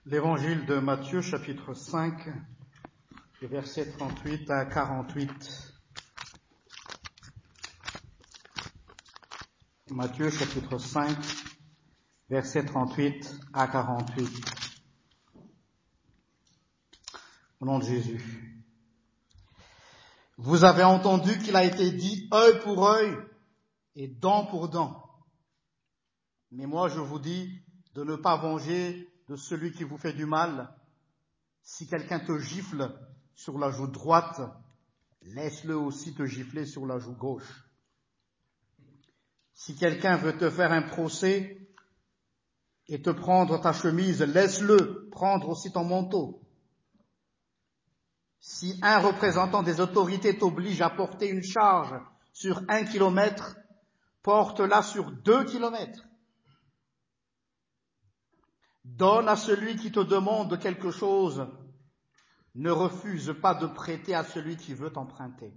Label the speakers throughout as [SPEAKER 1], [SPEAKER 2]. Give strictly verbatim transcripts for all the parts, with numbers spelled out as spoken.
[SPEAKER 1] L'évangile de Matthieu, chapitre cinq, versets trente-huit à quarante-huit. Matthieu, chapitre cinq, versets trente-huit à quarante-huit. Au nom de Jésus. Vous avez entendu qu'il a été dit œil pour œil et dent pour dent. Mais moi, je vous dis de ne pas venger de celui qui vous fait du mal. Si quelqu'un te gifle sur la joue droite, laisse-le aussi te gifler sur la joue gauche. Si quelqu'un veut te faire un procès et te prendre ta chemise, laisse-le prendre aussi ton manteau. Si un représentant des autorités t'oblige à porter une charge sur un kilomètre, porte-la sur deux kilomètres. Donne à celui qui te demande quelque chose. Ne refuse pas de prêter à celui qui veut t'emprunter.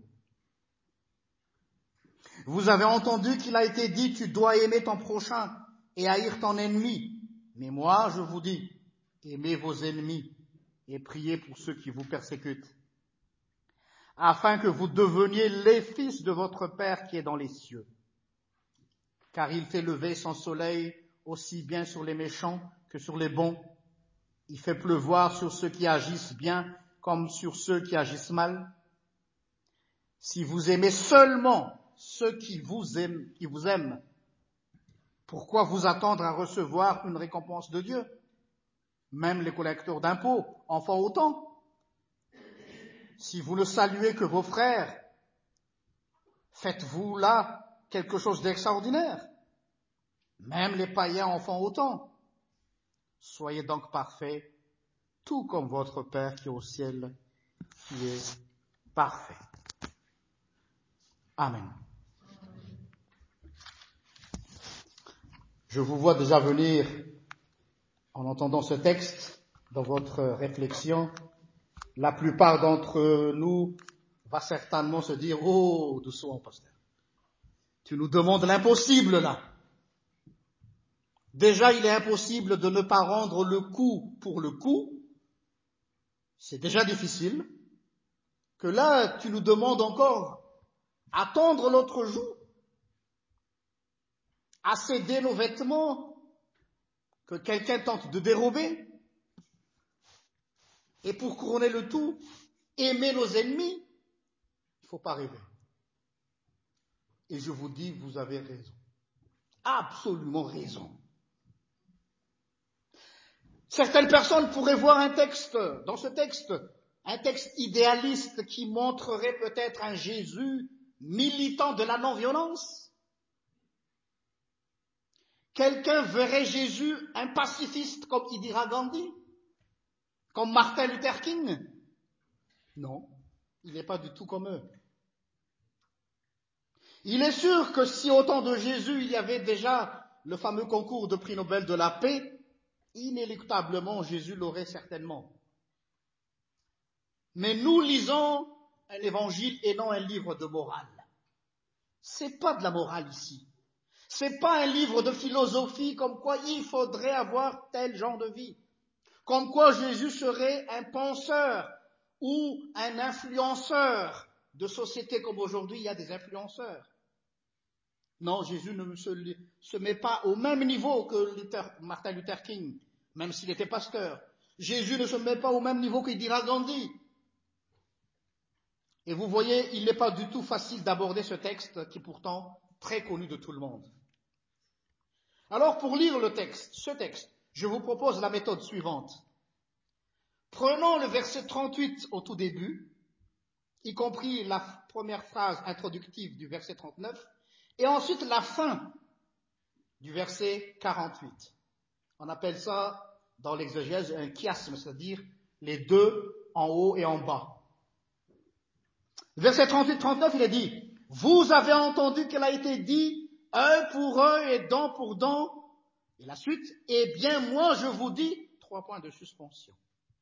[SPEAKER 1] Vous avez entendu qu'il a été dit, tu dois aimer ton prochain et haïr ton ennemi. Mais moi, je vous dis, aimez vos ennemis et priez pour ceux qui vous persécutent, afin que vous deveniez les fils de votre Père qui est dans les cieux. Car il fait lever son soleil aussi bien sur les méchants que sur les bons. Il fait pleuvoir sur ceux qui agissent bien comme sur ceux qui agissent mal. Si vous aimez seulement ceux qui vous aiment, qui vous aiment, pourquoi vous attendre à recevoir une récompense de Dieu? Même les collecteurs d'impôts en font autant. Si vous ne saluez que vos frères, faites-vous là quelque chose d'extraordinaire? Même les païens en font autant. Soyez donc parfaits, tout comme votre Père qui est au ciel, qui est parfait. Amen. Je vous vois déjà venir, en entendant ce texte, dans votre réflexion. La plupart d'entre nous va certainement se dire, oh, doucement, pasteur. Tu nous demandes l'impossible, là. Déjà, il est impossible de ne pas rendre le coup pour le coup. C'est déjà difficile. Que là, tu nous demandes encore attendre l'autre jour, à céder nos vêtements que quelqu'un tente de dérober. Et pour couronner le tout, aimer nos ennemis, il ne faut pas rêver. Et je vous dis, vous avez raison. Absolument raison. Certaines personnes pourraient voir un texte, dans ce texte, un texte idéaliste qui montrerait peut-être un Jésus militant de la non-violence. Quelqu'un verrait Jésus un pacifiste comme Indira Gandhi, comme Martin Luther King. Non, il n'est pas du tout comme eux. Il est sûr que si au temps de Jésus, il y avait déjà le fameux concours de prix Nobel de la paix, inéluctablement, Jésus l'aurait certainement. Mais nous lisons un évangile et non un livre de morale. C'est pas de la morale ici. C'est pas un livre de philosophie comme quoi il faudrait avoir tel genre de vie. Comme quoi Jésus serait un penseur ou un influenceur de société comme aujourd'hui il y a des influenceurs. Non, Jésus ne se, se met pas au même niveau que Luther, Martin Luther King, même s'il était pasteur. Jésus ne se met pas au même niveau qu'Indira Gandhi. Et vous voyez, il n'est pas du tout facile d'aborder ce texte qui est pourtant très connu de tout le monde. Alors pour lire le texte, ce texte, je vous propose la méthode suivante. Prenons le verset trente-huit au tout début, y compris la première phrase introductive du verset trente-neuf, et ensuite la fin du verset quarante-huit. On appelle ça, dans l'exégèse, un chiasme, c'est-à-dire les deux en haut et en bas. Verset trente-huit trente-neuf, il est dit, « Vous avez entendu qu'il a été dit, œil pour œil et dent pour dent. » Et la suite, « Eh bien, moi, je vous dis, trois points de suspension. »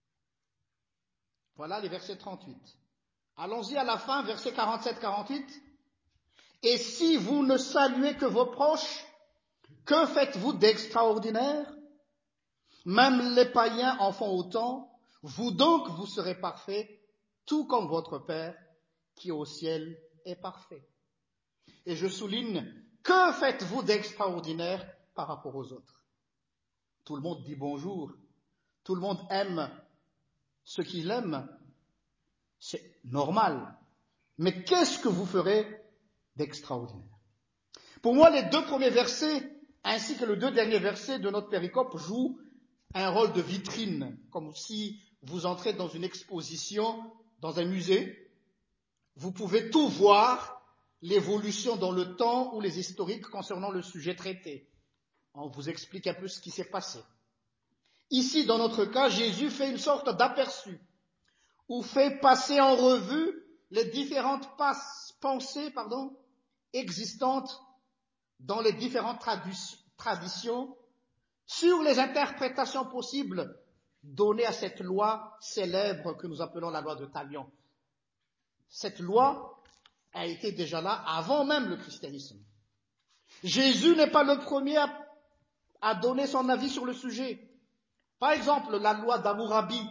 [SPEAKER 1] Voilà les versets trente-huit. Allons-y à la fin, verset quarante-sept quarante-huit. « Et si vous ne saluez que vos proches, que faites-vous d'extraordinaire? Même les païens en font autant. Vous donc, vous serez parfaits, tout comme votre Père qui au ciel est parfait. Et je souligne, que faites-vous d'extraordinaire par rapport aux autres? Tout le monde dit bonjour, tout le monde aime ce qu'il aime, c'est normal. Mais qu'est-ce que vous ferez d'extraordinaire? Pour moi, les deux premiers versets, ainsi que les deux derniers versets de notre péricope jouent un rôle de vitrine, comme si vous entrez dans une exposition, dans un musée, vous pouvez tout voir, l'évolution dans le temps ou les historiques concernant le sujet traité. On vous explique un peu ce qui s'est passé. Ici, dans notre cas, Jésus fait une sorte d'aperçu, ou fait passer en revue les différentes pensées pardon, existantes dans les différentes tradu- traditions sur les interprétations possibles données à cette loi célèbre que nous appelons la loi de Talion. Cette loi a été déjà là avant même le christianisme. Jésus n'est pas le premier à, à donner son avis sur le sujet. Par exemple, la loi d'Hammurabi.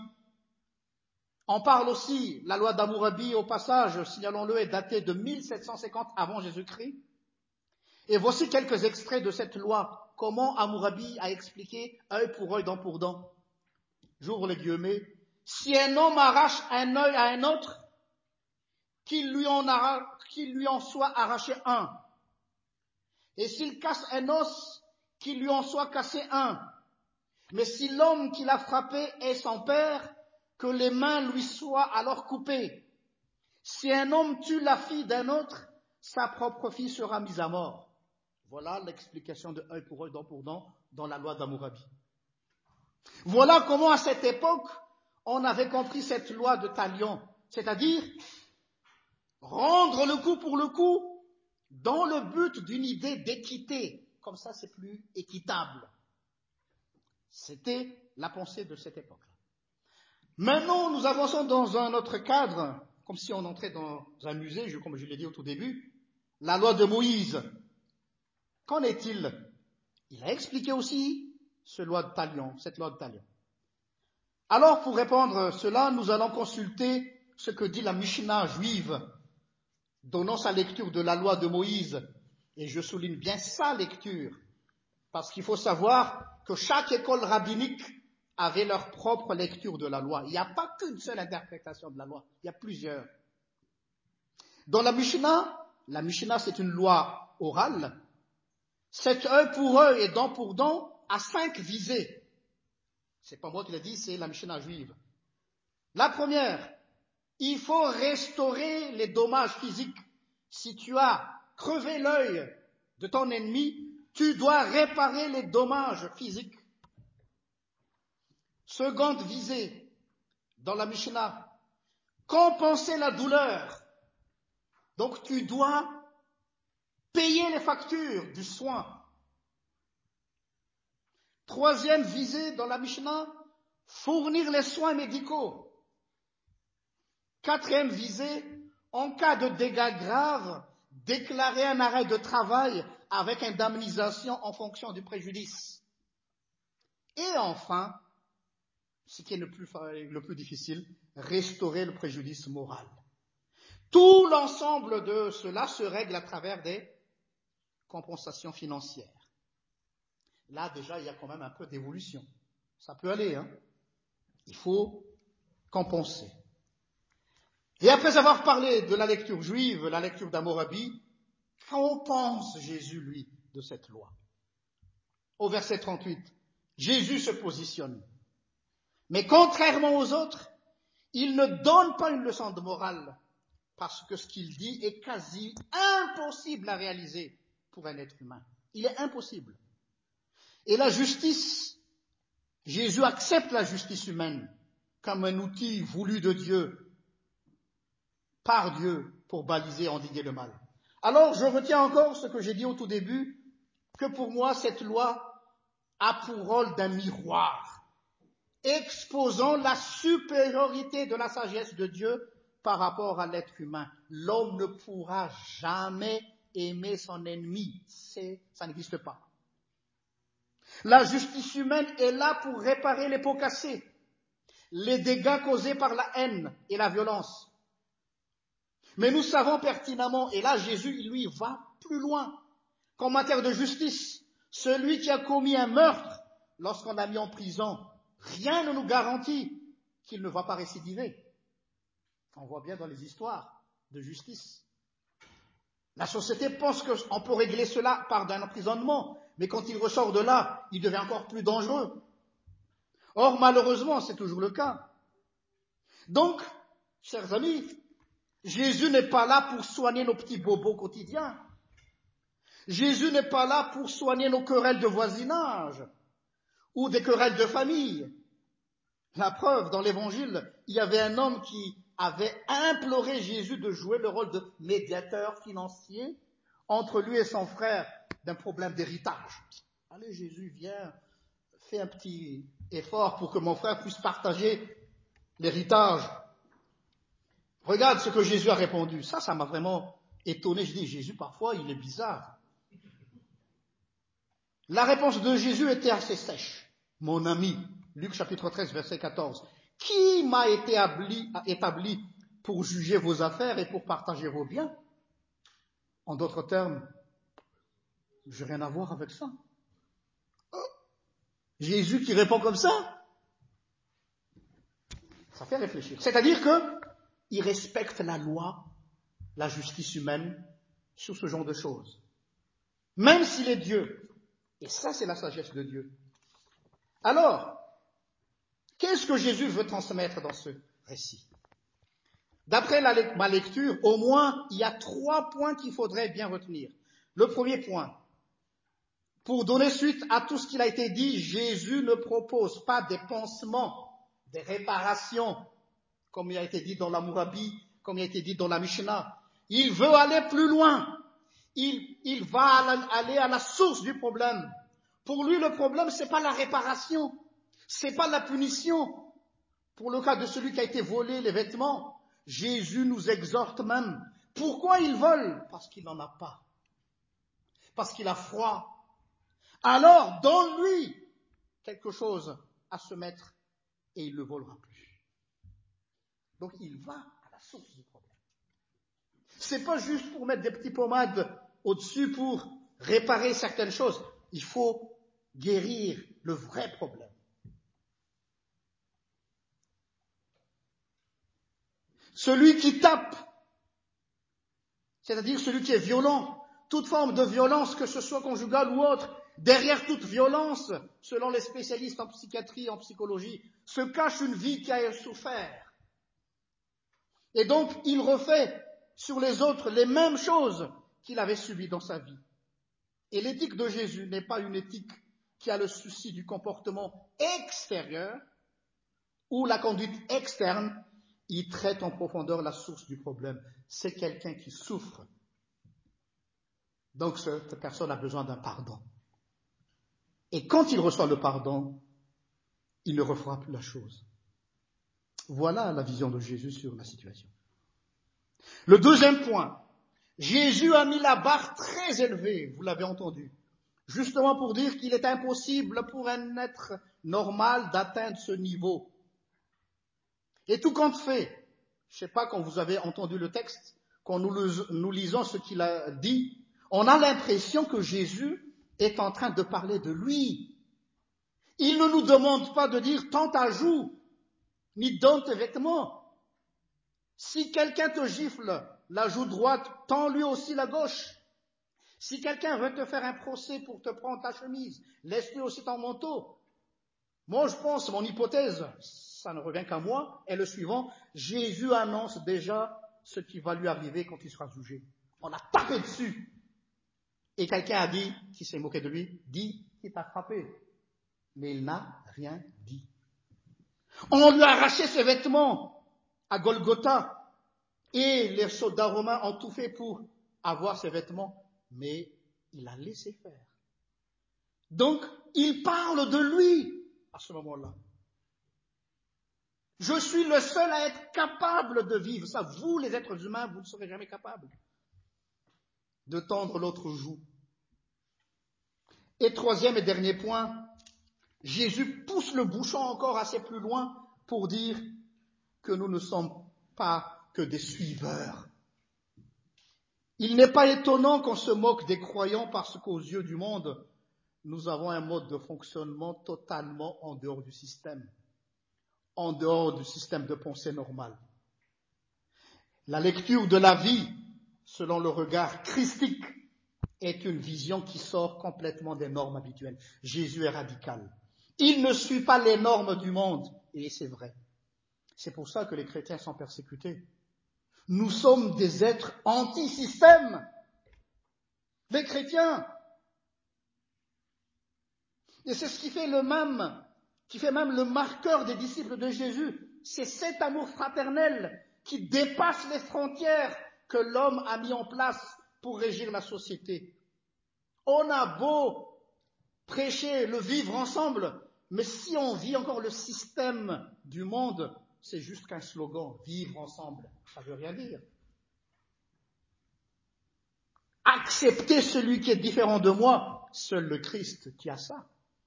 [SPEAKER 1] On parle aussi, la loi d'Hammurabi, au passage, signalons-le, est datée de mille sept cent cinquante avant Jésus-Christ. Et voici quelques extraits de cette loi. Comment Hammurabi a expliqué œil pour œil, dent pour dent. J'ouvre les guillemets. Si un homme arrache un œil à un autre, qu'il lui en, arrache, qu'il lui en soit arraché un. Et s'il casse un os, qu'il lui en soit cassé un. Mais si l'homme qui l'a frappé est son père, que les mains lui soient alors coupées. Si un homme tue la fille d'un autre, sa propre fille sera mise à mort. Voilà l'explication de œil pour œil, dent pour dent dans la loi d'Hammurabi. Voilà comment à cette époque, on avait compris cette loi de Talion, c'est-à-dire rendre le coup pour le coup dans le but d'une idée d'équité. Comme ça, c'est plus équitable. C'était la pensée de cette époque-là. Maintenant, nous avançons dans un autre cadre, comme si on entrait dans un musée, comme je l'ai dit au tout début, la loi de Moïse. Qu'en est-il? Il a expliqué aussi ce loi de Talion, cette loi de Talion. Alors, pour répondre à cela, nous allons consulter ce que dit la Mishnah juive, donnant sa lecture de la loi de Moïse. Et je souligne bien sa lecture, parce qu'il faut savoir que chaque école rabbinique avait leur propre lecture de la loi. Il n'y a pas qu'une seule interprétation de la loi, il y a plusieurs. Dans la Mishnah, la Mishnah c'est une loi orale. Cet œil pour œil et dent pour dent a cinq visées. C'est pas moi qui l'ai dit, c'est la Mishnah juive. La première, il faut restaurer les dommages physiques. Si tu as crevé l'œil de ton ennemi, tu dois réparer les dommages physiques. Seconde visée, dans la Mishnah, compenser la douleur. Donc tu dois payer les factures du soin. Troisième visée dans la Mishnah, fournir les soins médicaux. Quatrième visée, en cas de dégâts graves, déclarer un arrêt de travail avec indemnisation en fonction du préjudice. Et enfin, ce qui est le plus, le plus difficile, restaurer le préjudice moral. Tout l'ensemble de cela se règle à travers des compensations financières. Là, déjà, il y a quand même un peu d'évolution. Ça peut aller, hein. Il faut compenser. Et après avoir parlé de la lecture juive, la lecture d'Hammurabi, qu'en pense Jésus, lui, de cette loi? Au verset trente-huit, Jésus se positionne. Mais contrairement aux autres, il ne donne pas une leçon de morale, parce que ce qu'il dit est quasi impossible à réaliser pour un être humain. Il est impossible. Et la justice, Jésus accepte la justice humaine comme un outil voulu de Dieu, par Dieu, pour baliser et endiguer le mal. Alors, je retiens encore ce que j'ai dit au tout début, que pour moi, cette loi a pour rôle d'un miroir, exposant la supériorité de la sagesse de Dieu par rapport à l'être humain. L'homme ne pourra jamais aimer son ennemi, c'est, ça n'existe pas. La justice humaine est là pour réparer les pots cassés, les dégâts causés par la haine et la violence. Mais nous savons pertinemment, et là Jésus, lui, va plus loin, qu'en matière de justice, celui qui a commis un meurtre, lorsqu'on l'a mis en prison, rien ne nous garantit qu'il ne va pas récidiver. On voit bien dans les histoires de justice. La société pense qu'on peut régler cela par un emprisonnement, mais quand il ressort de là, il devient encore plus dangereux. Or, malheureusement, c'est toujours le cas. Donc, chers amis, Jésus n'est pas là pour soigner nos petits bobos quotidiens. Jésus n'est pas là pour soigner nos querelles de voisinage ou des querelles de famille. La preuve, dans l'Évangile, il y avait un homme qui avait imploré Jésus de jouer le rôle de médiateur financier entre lui et son frère d'un problème d'héritage. Allez, Jésus, viens, fais un petit effort pour que mon frère puisse partager l'héritage. Regarde ce que Jésus a répondu. Ça, ça m'a vraiment étonné. Je dis, Jésus, parfois, il est bizarre. La réponse de Jésus était assez sèche. Mon ami, Luc chapitre treize, verset quatorze. Qui m'a été établi, établi pour juger vos affaires et pour partager vos biens? En d'autres termes, je n'ai rien à voir avec ça. Oh, Jésus qui répond comme ça, ça fait réfléchir. C'est-à-dire qu'il respecte la loi, la justice humaine sur ce genre de choses. Même s'il est Dieu. Et ça, c'est la sagesse de Dieu. Alors, qu'est-ce que Jésus veut transmettre dans ce récit? D'après la, ma lecture, au moins, il y a trois points qu'il faudrait bien retenir. Le premier point, pour donner suite à tout ce qu'il a été dit, Jésus ne propose pas des pansements, des réparations, comme il a été dit dans la Mourabi, comme il a été dit dans la Mishnah. Il veut aller plus loin. Il, il va aller à la source du problème. Pour lui, le problème, c'est pas la réparation, c'est pas la punition. Pour le cas de celui qui a été volé les vêtements, Jésus nous exhorte même. Pourquoi il vole? Parce qu'il n'en a pas. Parce qu'il a froid. Alors, donne-lui quelque chose à se mettre et il ne le volera plus. Donc, il va à la source du problème. C'est pas juste pour mettre des petites pommades au-dessus pour réparer certaines choses. Il faut guérir le vrai problème. Celui qui tape, c'est-à-dire celui qui est violent, toute forme de violence, que ce soit conjugale ou autre, derrière toute violence, selon les spécialistes en psychiatrie et en psychologie, se cache une vie qui a souffert. Et donc, il refait sur les autres les mêmes choses qu'il avait subies dans sa vie. Et l'éthique de Jésus n'est pas une éthique qui a le souci du comportement extérieur ou la conduite externe. Il traite en profondeur la source du problème. C'est quelqu'un qui souffre. Donc cette personne a besoin d'un pardon. Et quand il reçoit le pardon, il ne refera plus la chose. Voilà la vision de Jésus sur la situation. Le deuxième point, Jésus a mis la barre très élevée, vous l'avez entendu, justement pour dire qu'il est impossible pour un être normal d'atteindre ce niveau. Et tout compte fait, je ne sais pas quand vous avez entendu le texte, quand nous, nous lisons ce qu'il a dit, on a l'impression que Jésus est en train de parler de lui. Il ne nous demande pas de dire « tends ta joue » ni « donne tes vêtements ». Si quelqu'un te gifle la joue droite, tends lui aussi la gauche. Si quelqu'un veut te faire un procès pour te prendre ta chemise, laisse-lui aussi ton manteau. Moi, je pense, mon hypothèse, ça ne revient qu'à moi, est le suivant. Jésus annonce déjà ce qui va lui arriver quand il sera jugé. On a tapé dessus. Et quelqu'un a dit, qui s'est moqué de lui, dit qu'il t'a frappé. Mais il n'a rien dit. On lui a arraché ses vêtements à Golgotha. Et les soldats romains ont tout fait pour avoir ses vêtements. Mais il a laissé faire. Donc, il parle de lui à ce moment-là. Je suis le seul à être capable de vivre ça. Vous, les êtres humains, vous ne serez jamais capables de tendre l'autre joue. Et troisième et dernier point, Jésus pousse le bouchon encore assez plus loin pour dire que nous ne sommes pas que des suiveurs. Il n'est pas étonnant qu'on se moque des croyants parce qu'aux yeux du monde, nous avons un mode de fonctionnement totalement en dehors du système, en dehors du système de pensée normal. La lecture de la vie, selon le regard christique, est une vision qui sort complètement des normes habituelles. Jésus est radical. Il ne suit pas les normes du monde, et c'est vrai. C'est pour ça que les chrétiens sont persécutés. Nous sommes des êtres anti-système. Les chrétiens. Et c'est ce qui fait le même, qui fait même le marqueur des disciples de Jésus. C'est cet amour fraternel qui dépasse les frontières que l'homme a mis en place pour régir la société. On a beau prêcher le vivre ensemble, mais si on vit encore le système du monde, c'est juste qu'un slogan, vivre ensemble, ça ne veut rien dire. Accepter celui qui est différent de moi, seul le Christ qui a ça.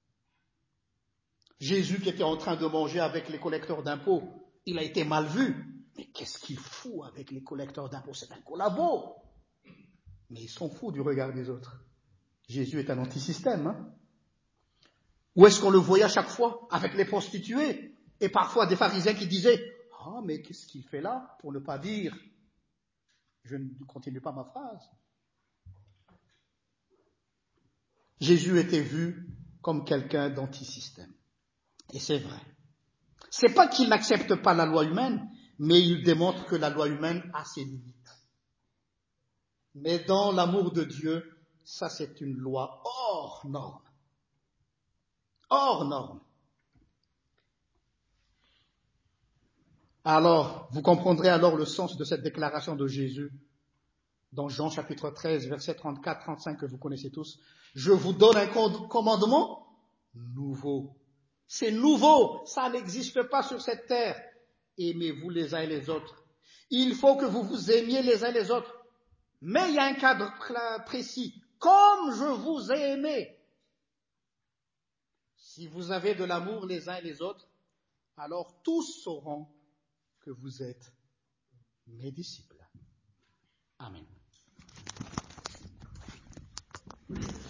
[SPEAKER 1] Jésus qui était en train de manger avec les collecteurs d'impôts, il a été mal vu. Mais qu'est-ce qu'il fout avec les collecteurs d'impôts? C'est un collabo. Mais ils sont fous du regard des autres. Jésus est un antisystème. Hein? Où est-ce qu'on le voyait à chaque fois? Avec les prostituées. Et parfois des pharisiens qui disaient « Ah, mais qu'est-ce qu'il fait là ?» Pour ne pas dire « Je ne continue pas ma phrase. » Jésus était vu comme quelqu'un d'antisystème. Et c'est vrai. C'est pas qu'il n'accepte pas la loi humaine, mais il démontre que la loi humaine a ses limites. Mais dans l'amour de Dieu, ça c'est une loi hors norme. Hors norme. Alors, vous comprendrez alors le sens de cette déclaration de Jésus dans Jean chapitre treize, versets trente-quatre à trente-cinq que vous connaissez tous. Je vous donne un commandement nouveau. C'est nouveau, ça n'existe pas sur cette terre. Aimez-vous les uns et les autres. Il faut que vous vous aimiez les uns les autres. Mais il y a un cadre précis. Comme je vous ai aimé. Si vous avez de l'amour les uns et les autres, alors tous sauront que vous êtes mes disciples. Amen.